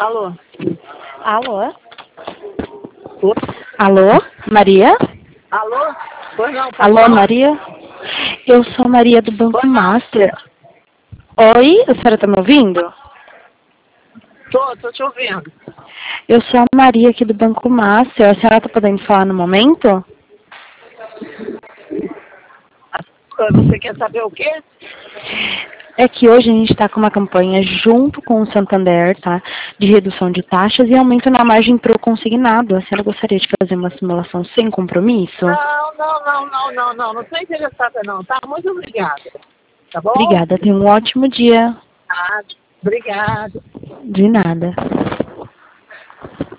Alô? Alô? Oi? Alô, Maria? Alô? Pois não, pode Alô, falar? Maria? Eu sou a Maria do Banco Pois não. Master. Oi, a senhora tá me ouvindo? Tô te ouvindo. Eu sou a Maria aqui do Banco Master. A senhora tá podendo falar no momento? Você quer saber o quê? É que hoje a gente está com uma campanha junto com o Santander, tá? De redução de taxas e aumento na margem pro consignado. A senhora gostaria de fazer uma simulação sem compromisso? Não tô interessada não, tá? Muito obrigada. Tá bom? Obrigada, tenha um ótimo dia. Ah, obrigada. De nada.